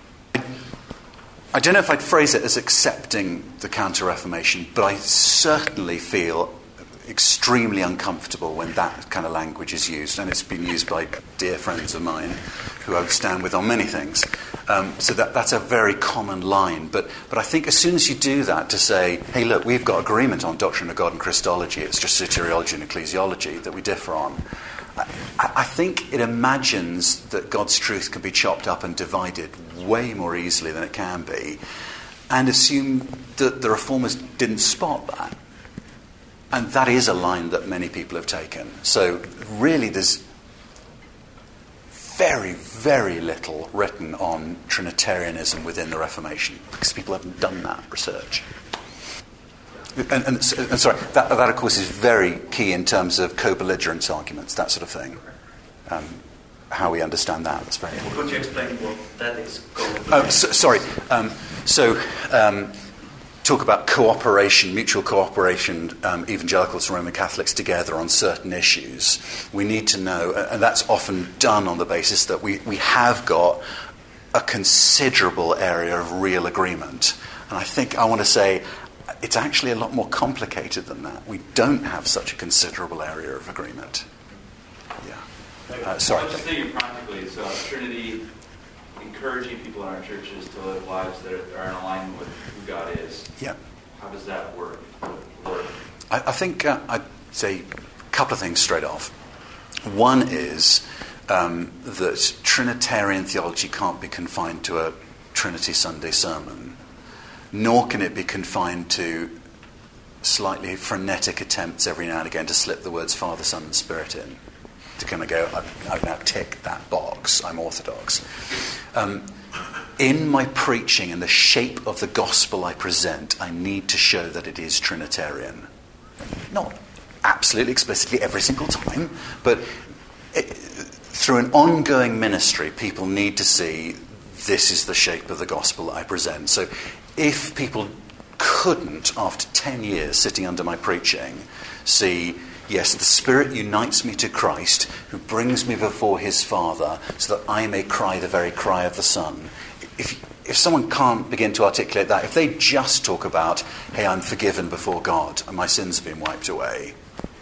I don't know if I'd phrase it as accepting the Counter-Reformation, but I certainly feel extremely uncomfortable when that kind of language is used, and it's been used by dear friends of mine who I stand with on many things. Um, so that, that's a very common line. But, but I think as soon as you do that to say, hey, look, we've got agreement on doctrine of God and Christology, it's just soteriology and ecclesiology that we differ on, I, I think it imagines that God's truth can be chopped up and divided way more easily than it can be, and assume that the Reformers didn't spot that. And that is a line that many people have taken. So really there's very, very little written on Trinitarianism within the Reformation, because people haven't done that research. And, and, and sorry, that, that of course is very key in terms of co-belligerence arguments, that sort of thing. Um, how we understand that, that's very important. Could you explain what that is? Oh, so, sorry. Um, so... Um, talk about cooperation, mutual cooperation, um, evangelicals and Roman Catholics together on certain issues. We need to know, and that's often done on the basis that we, we have got a considerable area of real agreement. And I think I want to say it's actually a lot more complicated than that. We don't have such a considerable area of agreement. Yeah. Uh, sorry. I was just thinking practically, so Trinity, encouraging people in our churches to live lives that are in alignment with who God is. Yeah. How does that work? work? I, I think uh, I'd say a couple of things straight off. One is um, that Trinitarian theology can't be confined to a Trinity Sunday sermon, nor can it be confined to slightly frenetic attempts every now and again to slip the words Father, Son and Spirit in, to kind of go, I've, I've now ticked that box, I'm orthodox. Um, in my preaching and the shape of the gospel I present, I need to show that it is Trinitarian. Not absolutely explicitly every single time, but it, through an ongoing ministry, people need to see this is the shape of the gospel that I present. So if people couldn't, after ten years sitting under my preaching, see, yes, the Spirit unites me to Christ, who brings me before his Father, so that I may cry the very cry of the Son. If, if someone can't begin to articulate that, if they just talk about, hey, I'm forgiven before God, and my sins have been wiped away,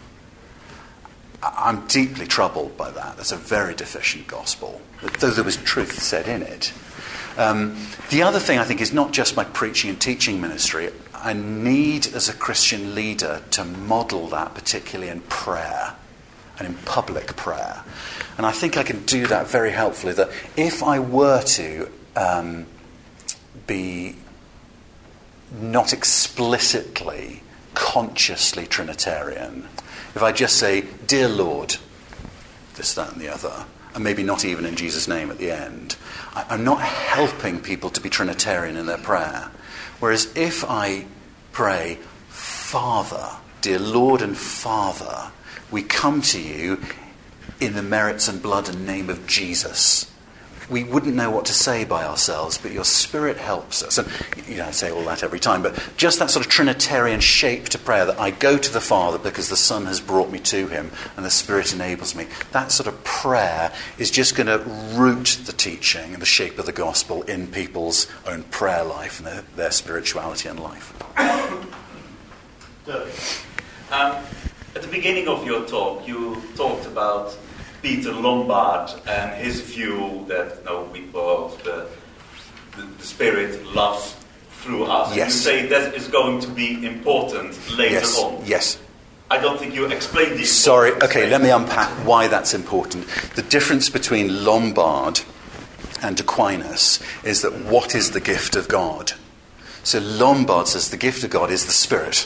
I'm deeply troubled by that. That's a very deficient gospel, though there was truth said in it. Um, the other thing I think is not just my preaching and teaching ministry. I need, as a Christian leader, to model that, particularly in prayer and in public prayer. And I think I can do that very helpfully, that if I were to um, be not explicitly, consciously Trinitarian, if I just say, Dear Lord, this, that and the other, and maybe not even in Jesus' name at the end, I, I'm not helping people to be Trinitarian in their prayer. Whereas if I pray, Father, dear Lord and Father, we come to you in the merits and blood and name of Jesus. We wouldn't know what to say by ourselves, but your Spirit helps us. And you don't say all that every time, but just that sort of Trinitarian shape to prayer, that I go to the Father because the Son has brought me to him and the Spirit enables me. That sort of prayer is just going to root the teaching and the shape of the gospel in people's own prayer life and their, their spirituality and life. Um, At the beginning of your talk, you talked about Peter Lombard and his view that no, we both the, the the Spirit loves through us. Yes. You say that is going to be important later Yes. on. Yes. I don't think you explained this. Sorry, okay, let me unpack why that's important. The difference between Lombard and Aquinas is that what is the gift of God? So Lombard says the gift of God is the Spirit.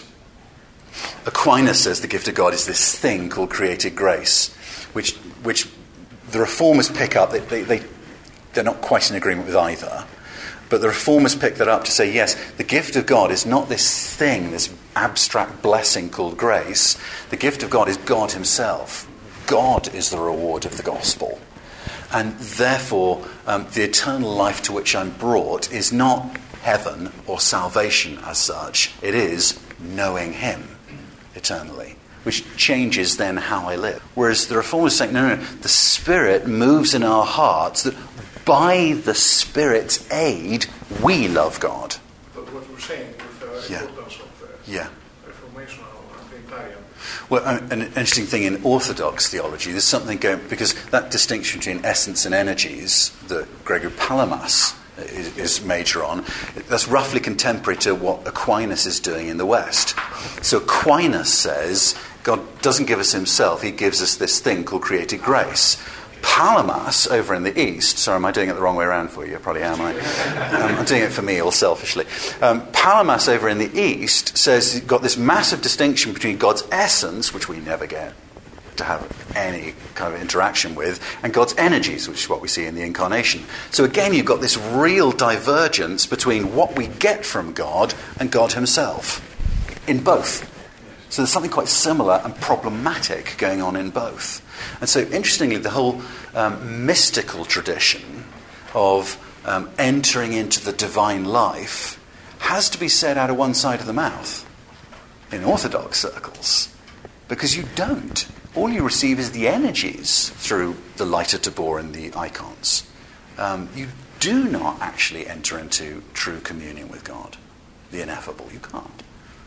Aquinas says the gift of God is this thing called created grace, which which the Reformers pick up. They, they, they, they're not quite in agreement with either. But the Reformers pick that up to say, yes, the gift of God is not this thing, this abstract blessing called grace. The gift of God is God himself. God is the reward of the gospel. And therefore, um, the eternal life to which I'm brought is not heaven or salvation as such. It is knowing him eternally, which changes then how I live. Whereas the Reformers say, no, no, no, the Spirit moves in our hearts that by the Spirit's aid, we love God. But what we're saying with the Yeah. importance of uh, Yeah. reformational Trinitarian. Well, an an interesting thing in Orthodox theology, there's something going, because that distinction between essence and energies that Gregory Palamas is, is major on, that's roughly contemporary to what Aquinas is doing in the West. So Aquinas says God doesn't give us himself, he gives us this thing called created grace. Palamas over in the East, sorry, am I doing it the wrong way around for you? Probably am I. Um, I'm doing it for me, all selfishly. Um, Palamas over in the East says you've got this massive distinction between God's essence, which we never get to have any kind of interaction with, and God's energies, which is what we see in the Incarnation. So again, you've got this real divergence between what we get from God and God himself in both. So there's something quite similar and problematic going on in both. And so, interestingly, the whole um, mystical tradition of um, entering into the divine life has to be said out of one side of the mouth in Orthodox circles, because you don't. All you receive is the energies through the lighter tabor and the icons. Um, you do not actually enter into true communion with God, the ineffable. You can't.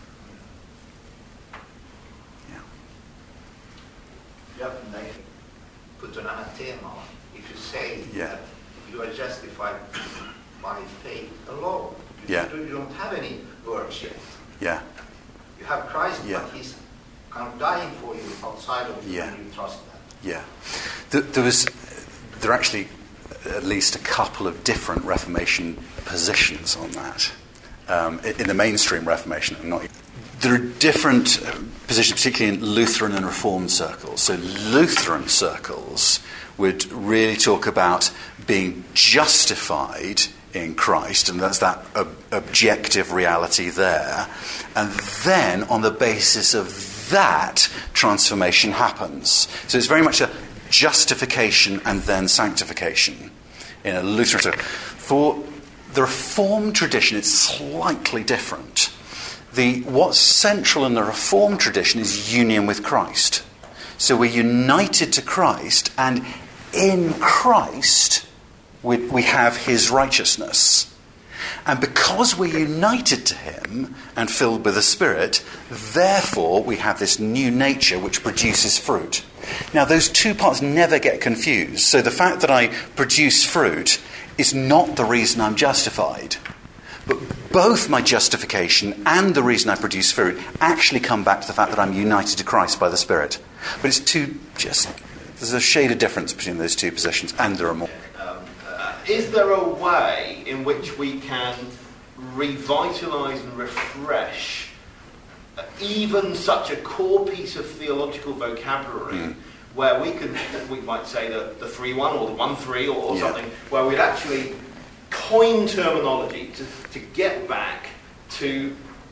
Jag may put an anathema if you say Yeah. that you are justified by faith alone. You, Yeah. you don't have any works yet. Yeah. You have Christ, Yeah. but he's kind of dying for you outside of you, Yeah. and you trust that. Yeah. There, there was, there are actually at least a couple of different Reformation positions on that. Um, in, in the mainstream Reformation, and not. There are different positions, particularly in Lutheran and Reformed circles. So Lutheran circles would really talk about being justified in Christ, and that's that ob- objective reality there. And then, on the basis of that, transformation happens. So it's very much a justification and then sanctification in a Lutheran circle. For the Reformed tradition, it's slightly different. The, what's central in the Reformed tradition is union with Christ. So we're united to Christ, and in Christ we, we have his righteousness. And because we're united to him and filled with the Spirit, therefore we have this new nature which produces fruit. Now those two parts never get confused. So the fact that I produce fruit is not the reason I'm justified. But both my justification and the reason I produce fruit actually come back to the fact that I'm united to Christ by the Spirit. But it's two, just, there's a shade of difference between those two positions, and there are more. Um, uh, is there a way in which we can revitalise and refresh uh, even such a core piece of theological vocabulary mm. where we can, we might say the, the three one or the one three or, or yeah. something, where we'd actually coin terminology to, to get back to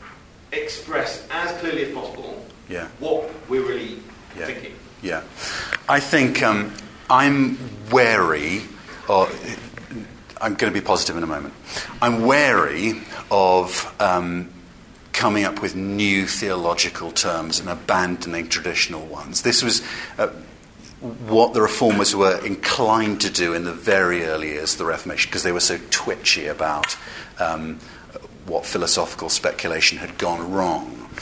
express as clearly as possible yeah. what we're really yeah. thinking. Yeah. I think um, I'm wary, or I'm going to be positive in a moment, I'm wary of um, coming up with new theological terms and abandoning traditional ones. This was uh, what the Reformers were inclined to do in the very early years of the Reformation, because they were so twitchy about um, what philosophical speculation had gone wrong.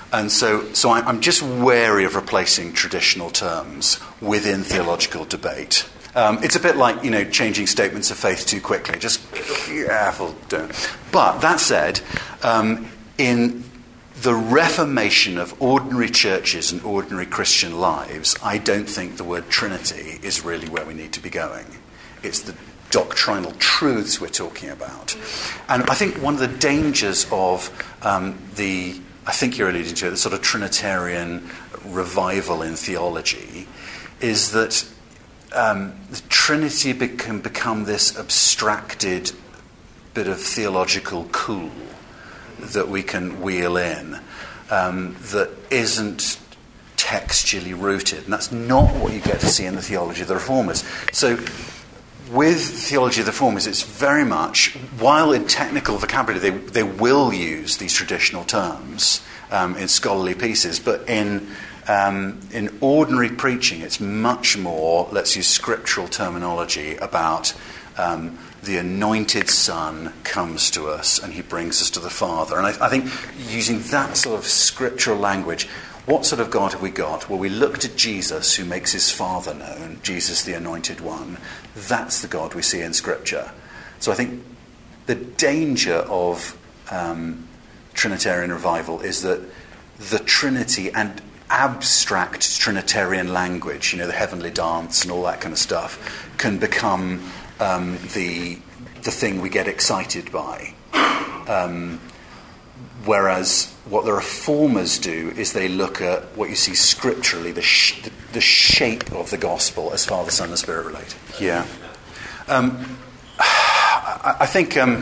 And so, so I, I'm just wary of replacing traditional terms within theological debate. Um, it's a bit like, you know, changing statements of faith too quickly. Just be careful, don't. But that said, um, in the reformation of ordinary churches and ordinary Christian lives, I don't think the word Trinity is really where we need to be going. It's the doctrinal truths we're talking about. And I think one of the dangers of um, the, I think you're alluding to it, the sort of Trinitarian revival in theology, is that um, the Trinity be- can become this abstracted bit of theological cool that we can wheel in, um, that isn't textually rooted. And that's not what you get to see in the theology of the Reformers. So with theology of the Reformers, it's very much, while in technical vocabulary they, they will use these traditional terms um, in scholarly pieces, but in um, in ordinary preaching it's much more, let's use scriptural terminology about um, the anointed Son comes to us and he brings us to the Father. And I, I think using that sort of scriptural language, what sort of God have we got? Well, we looked at Jesus, who makes his Father known, Jesus the Anointed One. That's the God we see in Scripture. So I think the danger of um, Trinitarian revival is that the Trinity and abstract Trinitarian language, you know, the heavenly dance and all that kind of stuff, can become um, the the thing we get excited by. Um, whereas what the Reformers do is they look at what you see scripturally, the, sh- the, the shape of the gospel as Father, Son and Spirit related. Yeah. Um, I, I think um,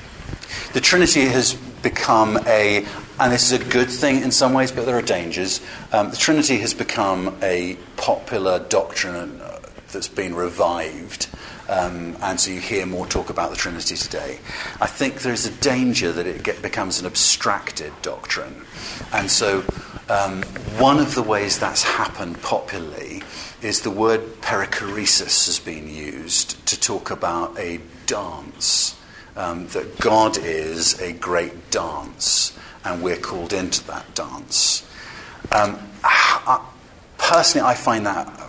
the Trinity has become a, and this is a good thing in some ways, but there are dangers. Um, the Trinity has become a popular doctrine that's been revived. Um, and so you hear more talk about the Trinity today. I think there's a danger that it get, becomes an abstracted doctrine. And so um, one of the ways that's happened popularly is the word perichoresis has been used to talk about a dance, um, that God is a great dance, and we're called into that dance. Um, I, personally, I find that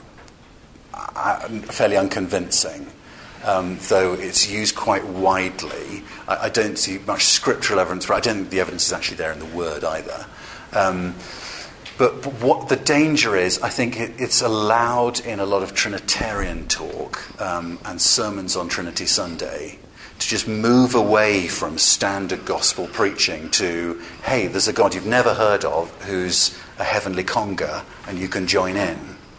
uh, fairly unconvincing. Um, though it's used quite widely. I, I don't see much scriptural evidence, but I don't think the evidence is actually there in the word either. Um, but, but what the danger is, I think it, it's allowed in a lot of Trinitarian talk um, and sermons on Trinity Sunday to just move away from standard gospel preaching to, hey, there's a God you've never heard of who's a heavenly conga and you can join in.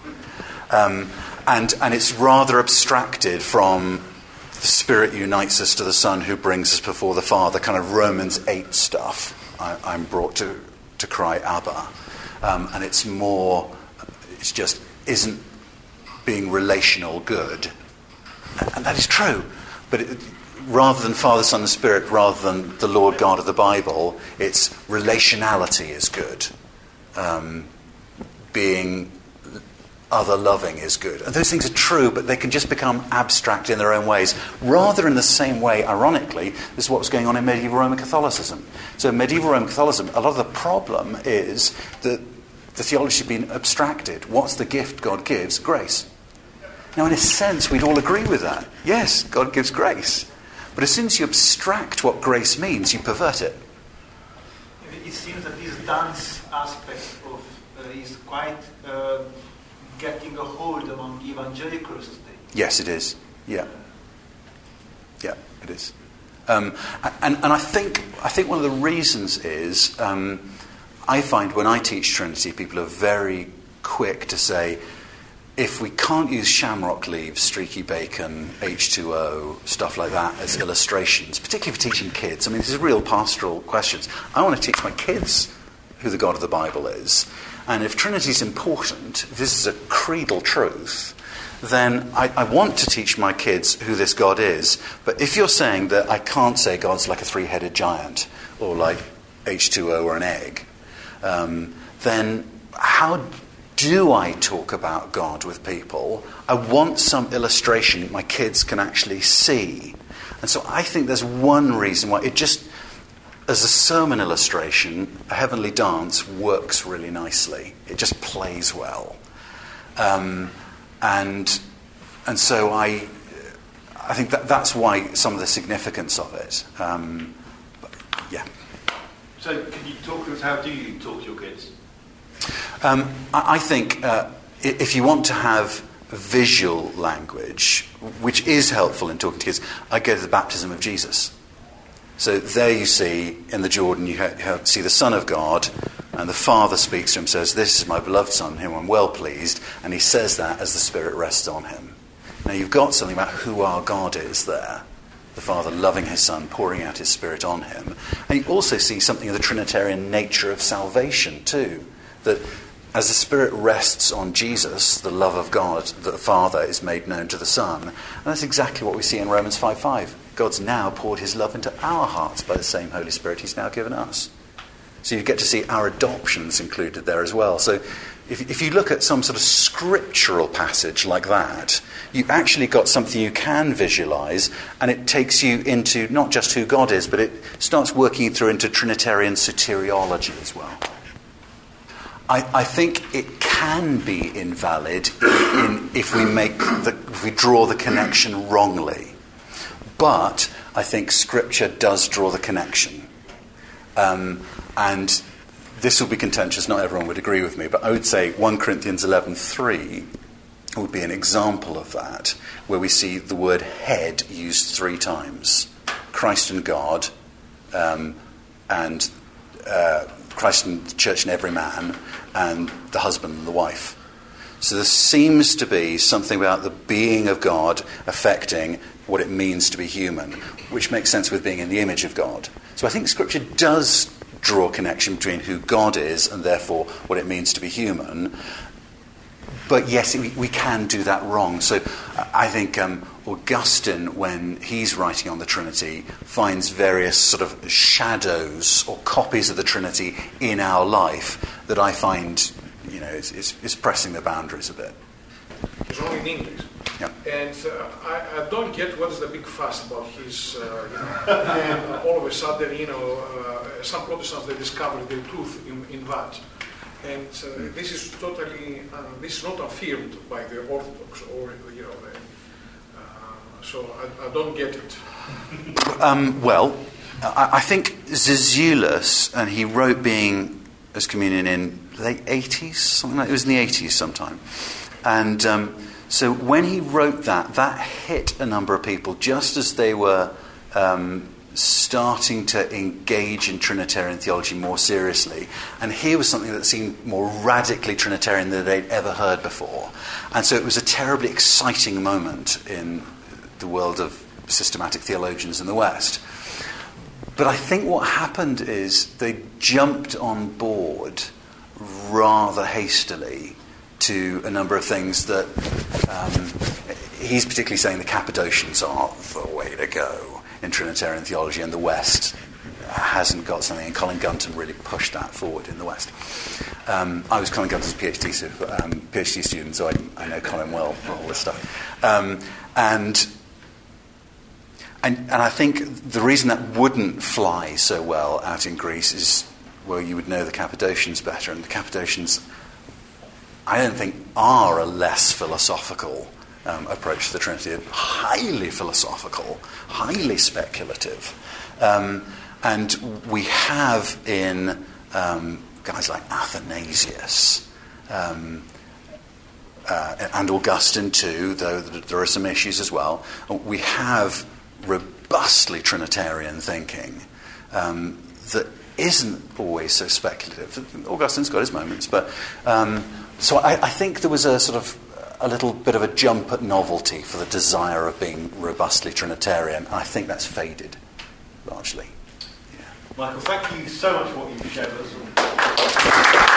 Um, And and it's rather abstracted from the Spirit unites us to the Son who brings us before the Father, kind of Romans eight stuff. I, I'm brought to, to cry Abba. Um, and it's more, it's just isn't being relational good. And that is true. But it, rather than Father, Son and Spirit, rather than the Lord God of the Bible, it's relationality is good. Um, being other loving is good. And those things are true, but they can just become abstract in their own ways. Rather in the same way, ironically, this is what was going on in medieval Roman Catholicism. So in medieval Roman Catholicism, a lot of the problem is that the theology has been abstracted. What's the gift God gives? Grace. Now, in a sense, we'd all agree with that. Yes, God gives grace. But as soon as you abstract what grace means, you pervert it. It seems that this dance aspect of uh, is quite... Uh, getting a hold among evangelicals today. Yes, it is. Yeah, yeah, it is. Um, and and I think I think one of the reasons is um, I find when I teach Trinity, people are very quick to say, if we can't use shamrock leaves, streaky bacon, H two O, stuff like that as illustrations, particularly for teaching kids. I mean, these are real pastoral questions. I want to teach my kids who the God of the Bible is. And if Trinity is important, if this is a creedal truth, then I, I want to teach my kids who this God is. But if you're saying that I can't say God's like a three-headed giant or like H two O or an egg, um, then how do I talk about God with people? I want some illustration my kids can actually see. And so I think there's one reason why it just... as a sermon illustration, A Heavenly Dance works really nicely. It just plays well. Um, and and so I I think that that's why some of the significance of it. Um, but, yeah. So can you talk to us, how do you talk to your kids? Um, I, I think uh, if you want to have visual language, which is helpful in talking to kids, I go to the baptism of Jesus. So there you see, in the Jordan, you ha- ha- see the Son of God, and the Father speaks to him, says, "This is my beloved Son, whom I'm well pleased," and he says that as the Spirit rests on him. Now you've got something about who our God is there. The Father loving his Son, pouring out his Spirit on him. And you also see something of the Trinitarian nature of salvation too. That as the Spirit rests on Jesus, the love of God, the Father is made known to the Son. And that's exactly what we see in Romans five five. God's now poured his love into our hearts by the same Holy Spirit he's now given us. So you get to see our adoptions included there as well. So if, if you look at some sort of scriptural passage like that, you've actually got something you can visualize, and it takes you into not just who God is, but it starts working through into Trinitarian soteriology as well. I, I think it can be invalid in, in, if we make the, if we draw the connection wrongly. But I think Scripture does draw the connection. Um, and this will be contentious, not everyone would agree with me, but I would say First Corinthians eleven three would be an example of that, where we see the word head used three times. Christ and God, um, and uh, Christ and the church and every man, and the husband and the wife. So there seems to be something about the being of God affecting what it means to be human, which makes sense with being in the image of God. So I think Scripture does draw a connection between who God is and therefore what it means to be human. But yes, we, we can do that wrong. So I think um, Augustine, when he's writing on the Trinity, finds various sort of shadows or copies of the Trinity in our life that I find, you know, is, is, is pressing the boundaries a bit. It's only in English. Yeah. And uh, I, I don't get what is the big fuss about his, uh, you know, uh, all of a sudden, you know, uh, some Protestants, they discovered the truth in, in that. And uh, this is totally, uh, this is not affirmed by the Orthodox or, you know, the, uh, so I, I don't get it. Um, well, I, I think Zizulus, and he wrote Being as Communion in the late eighties, something like it was in the eighties sometime. And um, so when he wrote that, that hit a number of people just as they were um, starting to engage in Trinitarian theology more seriously. And here was something that seemed more radically Trinitarian than they'd ever heard before. And so it was a terribly exciting moment in the world of systematic theologians in the West. But I think what happened is they jumped on board rather hastily to a number of things that um, he's particularly saying the Cappadocians are the way to go in Trinitarian theology, and the West hasn't got something, and Colin Gunton really pushed that forward in the West. Um, I was Colin Gunton's PhD, so, um, PhD student, so I, I know Colin well for all this stuff. Um, and, and and I think the reason that wouldn't fly so well out in Greece is, well, you would know the Cappadocians better, and the Cappadocians, I don't think, are a less philosophical um, approach to the Trinity. They're highly philosophical, highly speculative. Um, and we have in um, guys like Athanasius um, uh, and Augustine too, though there are some issues as well, we have robustly Trinitarian thinking um, that isn't always so speculative. Augustine's got his moments, but... Um, So I, I think there was a sort of a little bit of a jump at novelty for the desire of being robustly Trinitarian, and I think that's faded largely. Yeah. Michael, thank you so much for what you've shared with us.